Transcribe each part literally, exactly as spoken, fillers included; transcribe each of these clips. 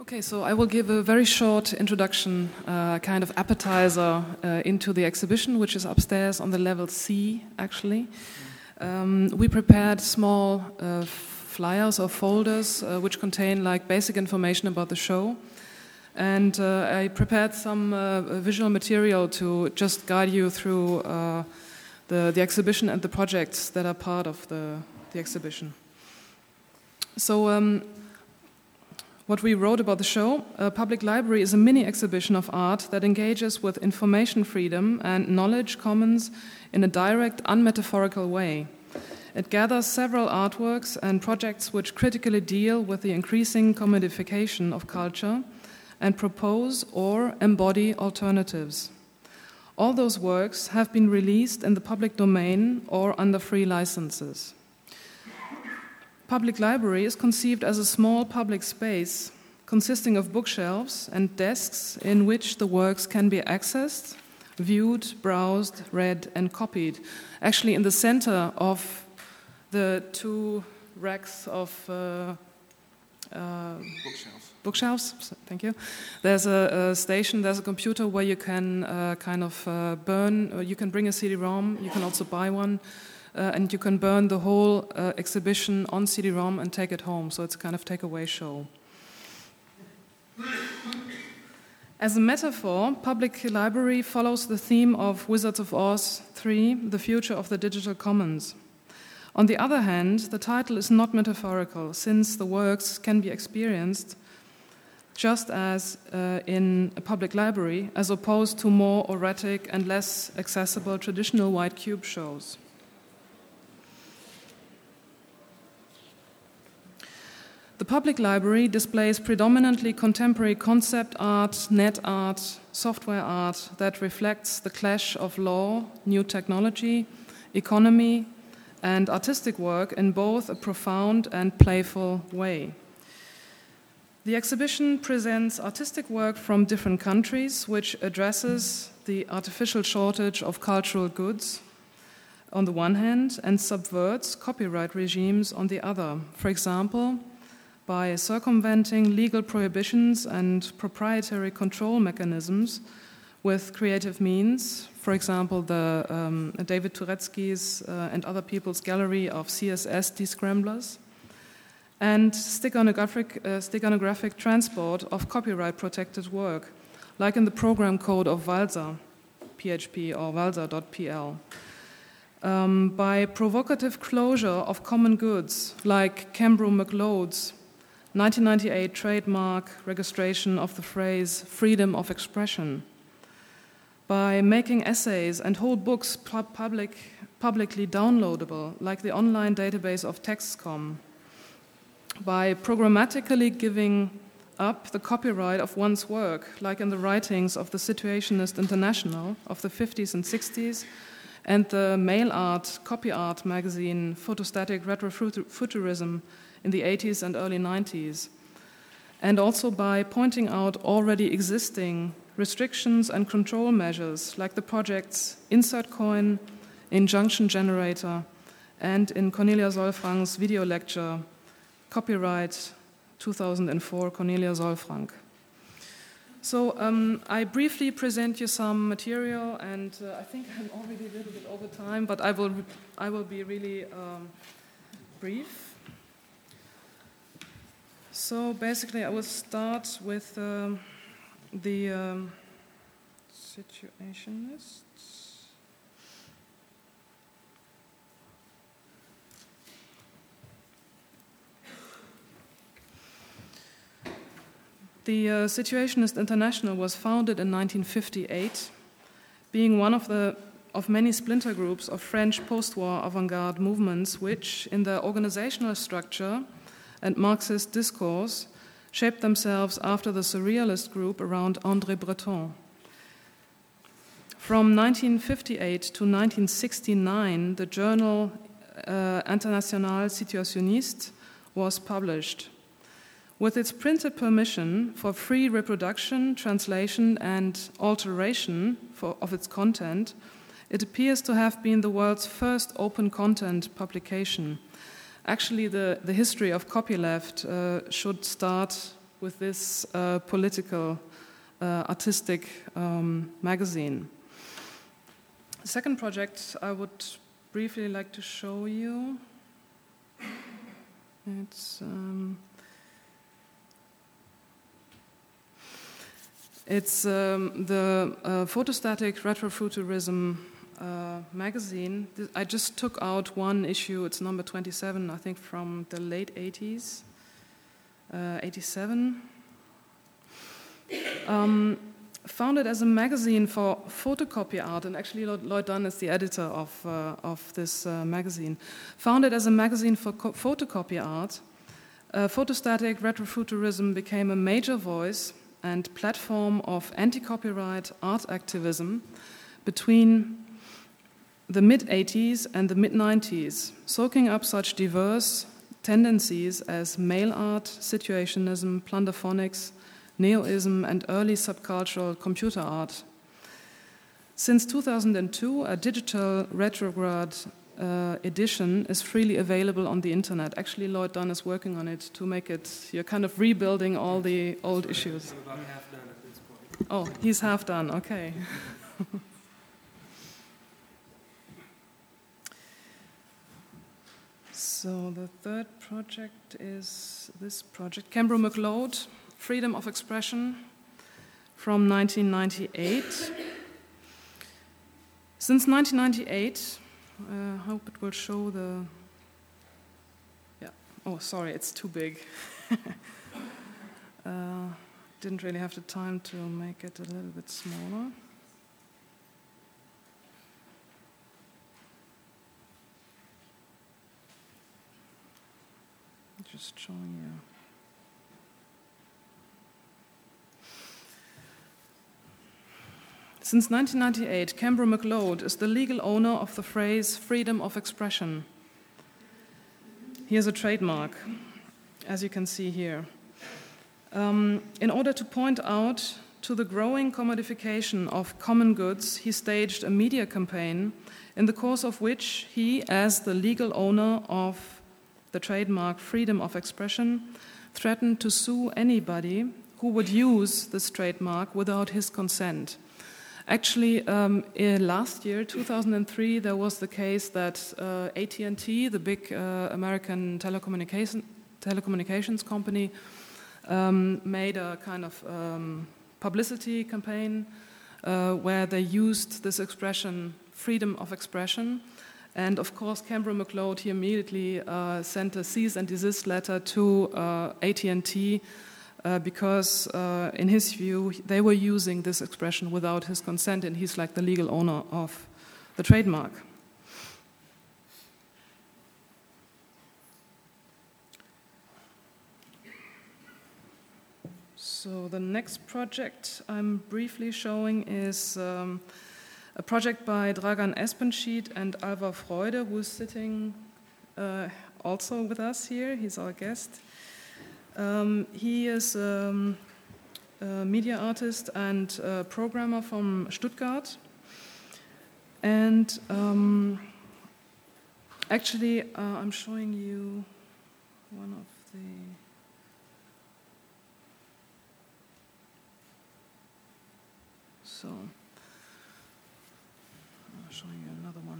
Okay, so I will give a very short introduction, uh, kind of appetizer uh, into the exhibition, which is upstairs on the level C, actually. Um, we prepared small uh, flyers or folders uh, which contain like basic information about the show. And uh, I prepared some uh, visual material to just guide you through uh, the, the exhibition and the projects that are part of the, the exhibition. So, um, what we wrote about the show, a public library is a mini exhibition of art that engages with information freedom and knowledge commons in a direct, unmetaphorical way. It gathers several artworks and projects which critically deal with the increasing commodification of culture and propose or embody alternatives. All those works have been released in the public domain or under free licenses. Public library is conceived as a small public space consisting of bookshelves and desks in which the works can be accessed, viewed, browsed, read, and copied. Actually, in the center of the two racks of uh, uh, bookshelves. bookshelves, thank you. There's a, a station, there's a computer where you can uh, kind of uh, burn, uh, you can bring a C D ROM, you can also buy one. Uh, and you can burn the whole uh, exhibition on C D ROM and take it home. So it's a kind of takeaway show. As a metaphor, Public Library follows the theme of Wizards of Oz three, The Future of the Digital Commons. On the other hand, the title is not metaphorical, since the works can be experienced just as uh, in a public library, as opposed to more erratic and less accessible traditional white cube shows. The public library displays predominantly contemporary concept art, net art, software art that reflects the clash of law, new technology, economy, and artistic work in both a profound and playful way. The exhibition presents artistic work from different countries, which addresses the artificial shortage of cultural goods on the one hand and subverts copyright regimes on the other. For example, by circumventing legal prohibitions and proprietary control mechanisms with creative means, for example, the um, David Turetsky's uh, and other people's gallery of C S S descramblers, and steganographic, uh, steganographic transport of copyright-protected work, like in the program code of Walser, P H P, or Walser dot P L. Um, by provocative closure of common goods, like Cambro McLeod's nineteen ninety-eight trademark registration of the phrase freedom of expression, by making essays and whole books public, publicly downloadable, like the online database of TextCom, by programmatically giving up the copyright of one's work, like in the writings of the Situationist International of the fifties and sixties, and the mail art, copy art magazine Photostatic Retrofuturism in the eighties and early nineties, and also by pointing out already existing restrictions and control measures like the projects Insert Coin, Injunction Generator, and in Cornelia Solfrank's video lecture, Copyright two thousand four, Cornelia Solfrank. So um, I briefly present you some material, and uh, I think I'm already a little bit over time, but I will, I will be really um, brief. So basically, I will start with um, the um, Situationists. The uh, Situationist International was founded in nineteen fifty-eight, being one of the of many splinter groups of French post-war avant-garde movements, which, in their organizational structure and Marxist discourse, shaped themselves after the surrealist group around André Breton. From nineteen fifty-eight to nineteen sixty-nine, the journal uh, International Situationniste was published. With its printed permission for free reproduction, translation, and alteration for, of its content, it appears to have been the world's first open content publication. Actually, the, the history of copyleft uh, should start with this uh, political, uh, artistic um, magazine. The second project I would briefly like to show you. It's um, it's um, the uh, Photostatic Retrofuturism uh, magazine. I just took out one issue. It's number twenty-seven, I think, from the late eighties, uh, eighty-seven. Um, founded as a magazine for photocopy art, and actually Lloyd Dunn is the editor of uh, of this uh, magazine. Founded as a magazine for co- photocopy art, uh, Photostatic Retrofuturism became a major voice and platform of anti-copyright art activism between the mid-eighties and the mid-nineties, soaking up such diverse tendencies as mail art, situationism, plunderphonics, neoism, and early subcultural computer art. Since two thousand two, a digital retrograde uh, edition is freely available on the internet. Actually, Lloyd Dunn is working on it to make it, you're kind of rebuilding all the old issues. I'm about half done at this point. Oh, he's half done, okay. So the third project is this project, Kembro McLeod, Freedom of Expression, from nineteen ninety-eight. Since nineteen ninety-eight, I uh, hope it will show the, yeah, oh, sorry, it's too big. uh, didn't really have the time to make it a little bit smaller. Just showing you. Since nineteen ninety-eight, Kembro McLeod is the legal owner of the phrase freedom of expression. He has a trademark, as you can see here. Um, in order to point out to the growing commodification of common goods, he staged a media campaign in the course of which he, as the legal owner of the trademark freedom of expression, threatened to sue anybody who would use this trademark without his consent. Actually, um, last year, two thousand three, there was the case that uh, A T and T, the big uh, American telecommunication, telecommunications company, um, made a kind of um, publicity campaign uh, where they used this expression, freedom of expression. And of course, Kembro McLeod, he immediately uh, sent a cease and desist letter to uh, A T and T uh, because, uh, in his view, they were using this expression without his consent, and he's like the legal owner of the trademark. So the next project I'm briefly showing is um, a project by Dragan Espenschid and Alvar Freude, who is sitting uh, also with us here. He's our guest. Um, he is um, a media artist and a programmer from Stuttgart. And um, actually, uh, I'm showing you one of the... So... showing you another one.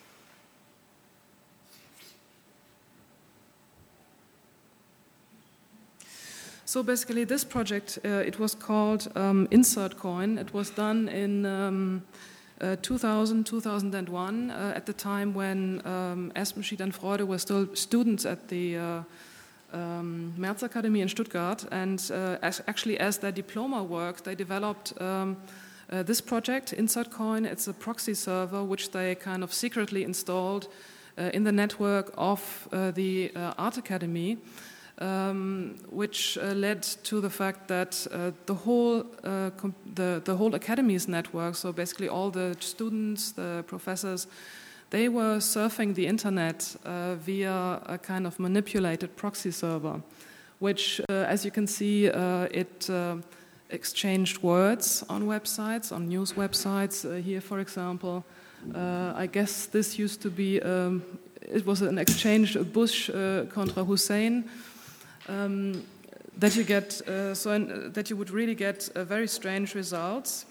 So basically this project, uh, it was called um, Insert Coin. It was done in um, uh, two thousand, two thousand one, uh, at the time when um, Espenschid and Freude were still students at the uh, um, Märzakademie in Stuttgart. And uh, as, actually as their diploma work, they developed um, Uh, this project, Insert Coin, it's a proxy server which they kind of secretly installed uh, in the network of uh, the uh, Art Academy, um, which uh, led to the fact that uh, the whole uh, com- the the whole Academy's network, so basically all the students, the professors, they were surfing the internet uh, via a kind of manipulated proxy server, which, uh, as you can see, uh, it uh, exchanged words on websites, on news websites. Uh, here, for example, uh, I guess this used to be, um, it was an exchange, Bush uh, contra Hussein. Um, that you get uh, so in, uh, that you would really get uh, very strange results.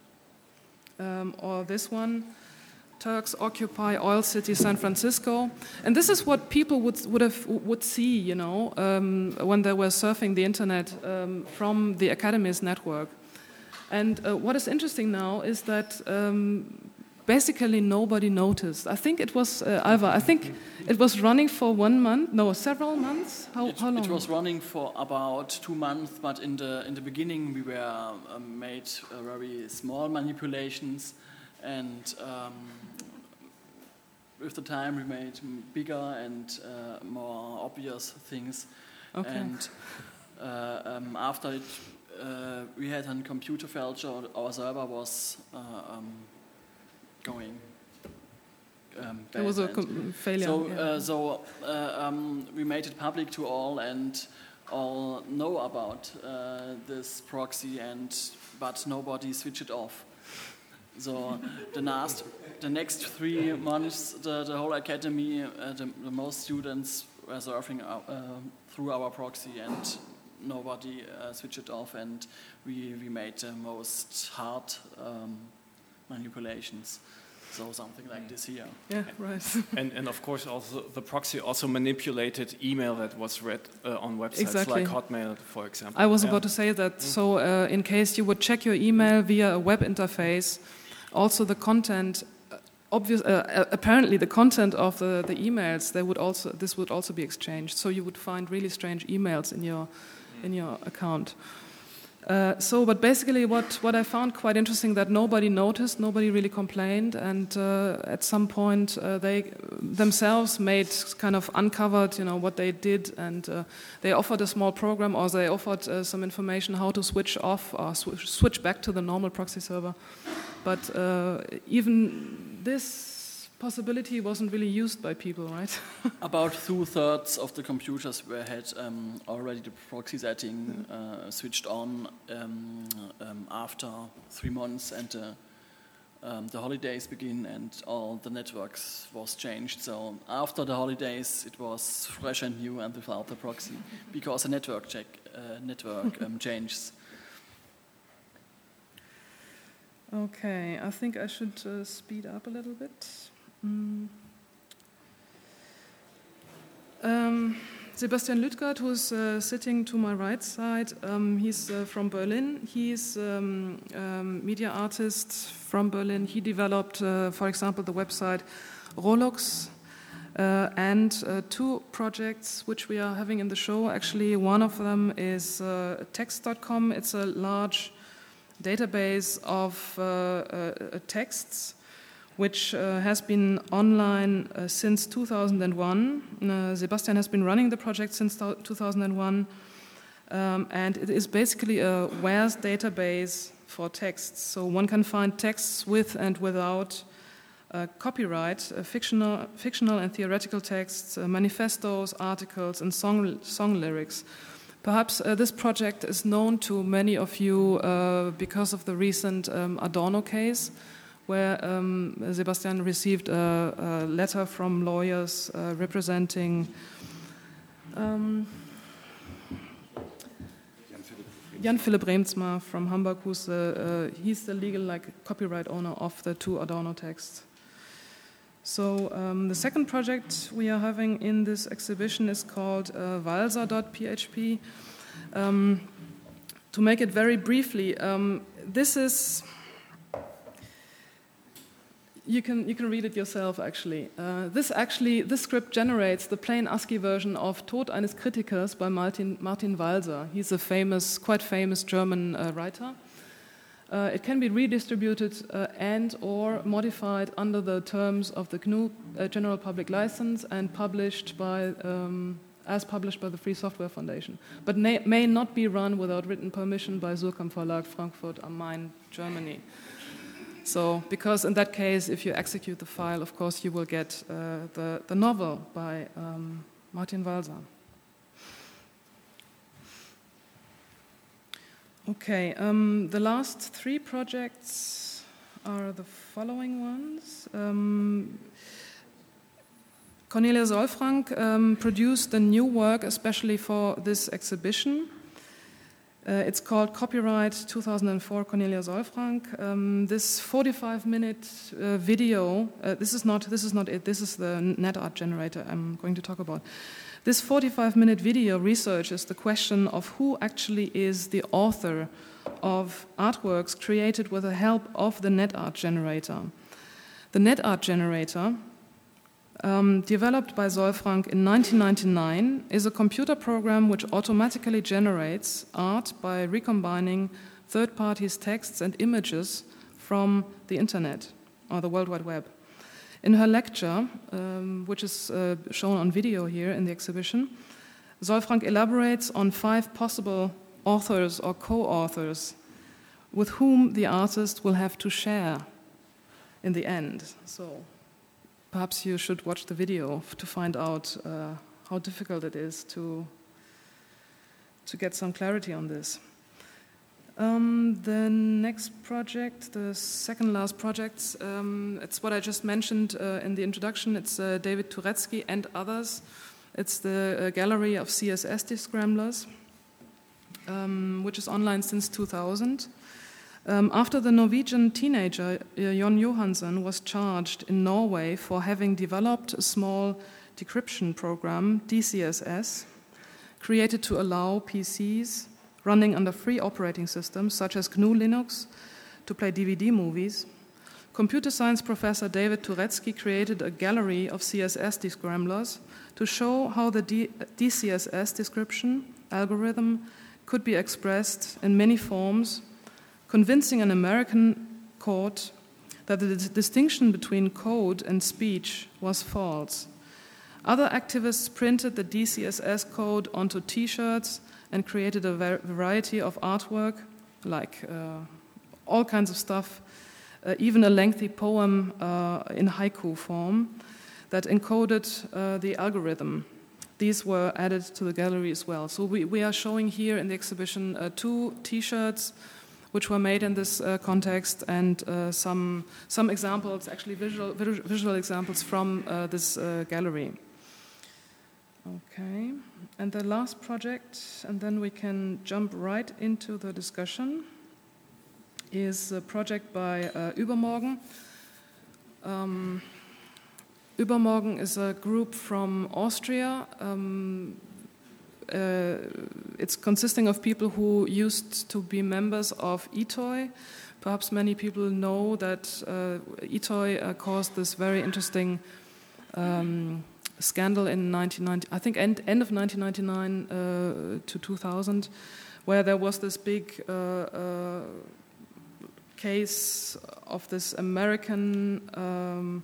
Um, or this one, Turks occupy oil city San Francisco, and this is what people would would have would see, you know, um, when they were surfing the internet um, from the Academy's network. And uh, what is interesting now is that um, basically nobody noticed. I think it was uh, Alva. I think it was running for one month, no, several months. How, it, how long? It was running for about two months, but in the in the beginning we were um, made uh, very small manipulations, and um, with the time we made bigger and uh, more obvious things. Okay. And uh, um, after it, uh, we had a computer failure. Our server was uh, um, going. Um, it was a com- failure. So, yeah. uh, so uh, um, we made it public to all, and all know about uh, this proxy, and but nobody switched it off. So the last, the next three months, the, the whole academy, uh, the, the most students were surfing our, uh, through our proxy, and nobody uh, switched it off, and we we made the most hard um, manipulations. So something like this here. Yeah, right. and and of course also the proxy also manipulated email that was read uh, on websites exactly. like Hotmail, for example. I was yeah. about to say that. So uh, in case you would check your email via a web interface, also the content, uh, obvious, uh, apparently the content of the, the emails, they would also this would also be exchanged. So you would find really strange emails in your in your account. Uh, so, but basically what, what I found quite interesting that nobody noticed, nobody really complained, and uh, at some point uh, they themselves made kind of uncovered, you know, what they did, and uh, they offered a small program, or they offered uh, some information how to switch off or sw- switch back to the normal proxy server. But uh, even this possibility wasn't really used by people, right? About two-thirds of the computers were had um, already the proxy setting uh, switched on um, um, after three months, and the, um, the holidays begin, and all the networks was changed. So after the holidays, it was fresh and new and without the proxy, because the network check uh, network um, changes. Okay, I think I should uh, speed up a little bit. Mm. Um, Sebastian Lütgert, who's uh, sitting to my right side, um, he's uh, from Berlin. He's a um, um, media artist from Berlin. He developed, uh, for example, the website Rolux uh, and uh, two projects which we are having in the show. Actually, one of them is uh, text dot com. It's a large database of uh, uh, texts which uh, has been online uh, since two thousand one. Uh, Sebastian has been running the project since two thousand one, um, and it is basically a where's database for texts. So one can find texts with and without uh, copyright, uh, fictional, fictional and theoretical texts, uh, manifestos, articles, and song, song lyrics. Perhaps uh, this project is known to many of you uh, because of the recent um, Adorno case, where um, Sebastian received a, a letter from lawyers uh, representing um, Jan Philipp Reemtsma from Hamburg, who's the, uh, he's the legal like copyright owner of the two Adorno texts. So um, the second project we are having in this exhibition is called uh, Walser dot p h p. Um, to make it very briefly, um, this is. You can you can read it yourself. Actually, uh, this actually this script generates the plain ASCII version of Tod eines Kritikers by Martin Martin Walser. He's a famous, quite famous German uh, writer. Uh, it can be redistributed uh, and or modified under the terms of the G N U uh, General Public License and published by um, as published by the Free Software Foundation, but may, may not be run without written permission by Surkamp Verlag, Frankfurt am Main, Germany. So, because in that case, if you execute the file, of course, you will get uh, the, the novel by um, Martin Walser. Okay, um, the last three projects are the following ones. Um, Cornelia Solfrank um, produced a new work especially for this exhibition. Uh, it's called Copyright two thousand four Cornelia Solfrank. Um, this forty-five minute uh, video, uh, this is not this is not it, this is the NetArt generator I'm going to talk about. This forty-five minute video researches the question of who actually is the author of artworks created with the help of the NetArt generator. The NetArt generator, um, developed by Solfrank in nineteen ninety-nine, is a computer program which automatically generates art by recombining third parties' texts and images from the internet or the World Wide Web. In her lecture, um, which is uh, shown on video here in the exhibition, Solfrank elaborates on five possible authors or co-authors with whom the artist will have to share in the end. So perhaps you should watch the video to find out uh, how difficult it is to, to get some clarity on this. Um, the next project, the second last project, um, it's what I just mentioned uh, in the introduction. It's uh, David Turecki and others. It's the uh, gallery of C S S descramblers, um, which is online since two thousand. Um, after the Norwegian teenager uh, Jon Johansen was charged in Norway for having developed a small decryption program, D C S S, created to allow P Cs running under free operating systems such as G N U Linux to play D V D movies, computer science professor David Turecki created a gallery of C S S descramblers to show how the D- DCSS description algorithm could be expressed in many forms, convincing an American court that the d- distinction between code and speech was false. Other activists printed the D C S S code onto T-shirts and created a var- variety of artwork, like uh, all kinds of stuff, uh, even a lengthy poem uh, in haiku form that encoded uh, the algorithm. These were added to the gallery as well. So we, we are showing here in the exhibition uh, two T-shirts which were made in this uh, context, and uh, some some examples, actually visual visual examples from uh, this uh, gallery. Okay, and the last project, and then we can jump right into the discussion, is a project by uh, Übermorgen. Um, Übermorgen is a group from Austria. Um, uh, it's consisting of people who used to be members of eToy. Perhaps many people know that uh, eToy uh, caused this very interesting um, scandal in nineteen ninety, I think end, end of nineteen ninety-nine uh, to two thousand, where there was this big uh, uh, case of this American um,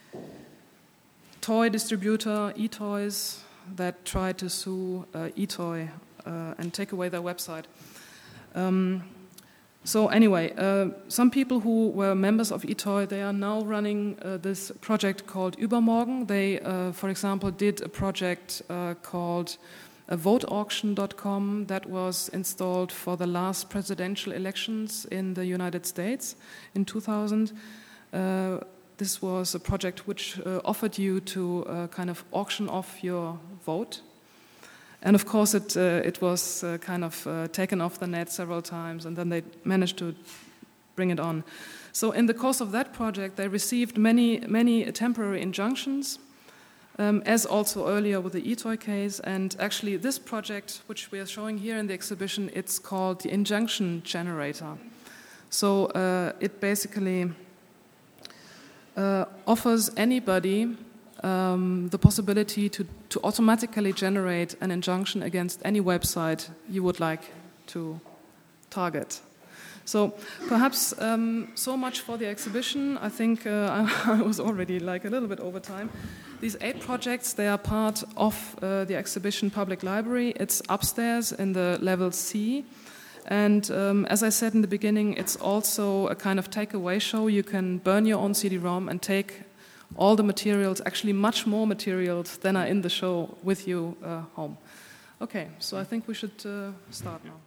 toy distributor, eToys, that tried to sue uh, eToy uh, and take away their website. Um, so anyway, uh, some people who were members of eToy, they are now running uh, this project called Übermorgen. They, uh, for example, did a project uh, called uh, vote auction dot com that was installed for the last presidential elections in the United States in two thousand. Uh, This was a project which uh, offered you to uh, kind of auction off your vote. And of course, it, uh, it was uh, kind of uh, taken off the net several times, and then they managed to bring it on. So in the course of that project, they received many, many temporary injunctions, um, as also earlier with the eToy case. And actually, this project, which we are showing here in the exhibition, it's called the Injunction Generator. So uh, it basically Uh, offers anybody um, the possibility to, to automatically generate an injunction against any website you would like to target. So perhaps um, so much for the exhibition. I think uh, I, I was already like a little bit over time. These eight projects, they are part of uh, the exhibition Public Library. It's upstairs in the level C. And um, as I said in the beginning, it's also a kind of takeaway show. You can burn your own C D ROM and take all the materials, actually much more materials than are in the show, with you uh, home. Okay, so I think we should uh, start now.